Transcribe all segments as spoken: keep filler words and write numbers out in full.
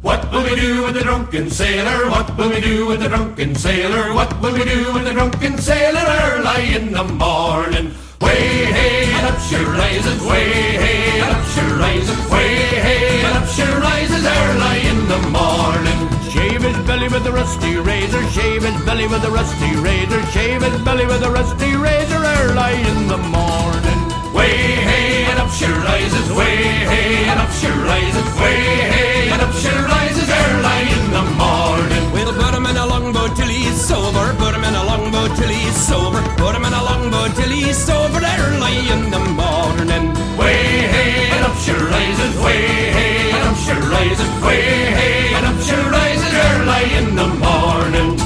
What will we do with the drunken sailor? What will we do with the drunken sailor? What will we do with the drunken sailor early in the morning? Way hey and up she rises, way hey and up she rises, way hey and up she rises early in the morning. Shave his belly with a rusty razor, shave his belly with a rusty razor, shave his belly with a rusty razor early in the morning. Way hey and up she rises, way hey and up she rises, way hey and up she rises early in the morning. We'll put him in a longboat till he's sober, put him in a longboat till he's sober, put him in a longboat till he's sober early in the morning. Way hey and up she rises, way hey and up she rises, way hey and up she rises early in the morning.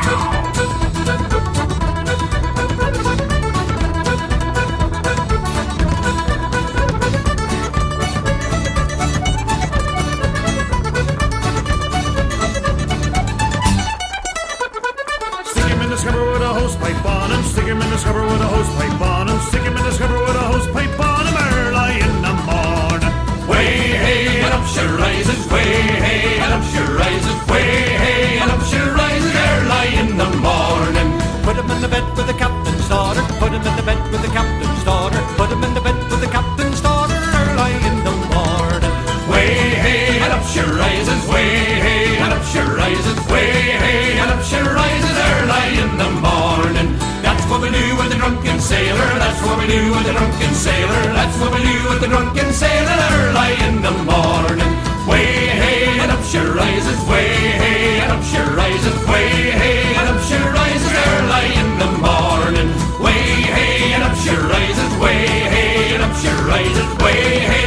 Stick him in the scupper with a hose pipe on him, stick him in the scupper with a hose pipe on him, stick him in the scupper with a hose pipe on him early in the morning. Way hey and up she rises, way hey and up she rises, way hey and up she rises early in the morning. Put him in the bed with the captain's daughter, put him in the bed with the captain's daughter, put him in the bed with the captain's daughter early in the morning. Way hey and up she rises, way hey and up she rises, way hey and up she rises early in the morning. That's what we do with the drunken sailor, that's what we do with the drunken sailor, that's what we do with the drunken sailor early in the morning. Way hey and up she rises, way hey and up she rises, way hey and up she rises early in the morning. Way hey and up she rises, way hey and up she rises, way hey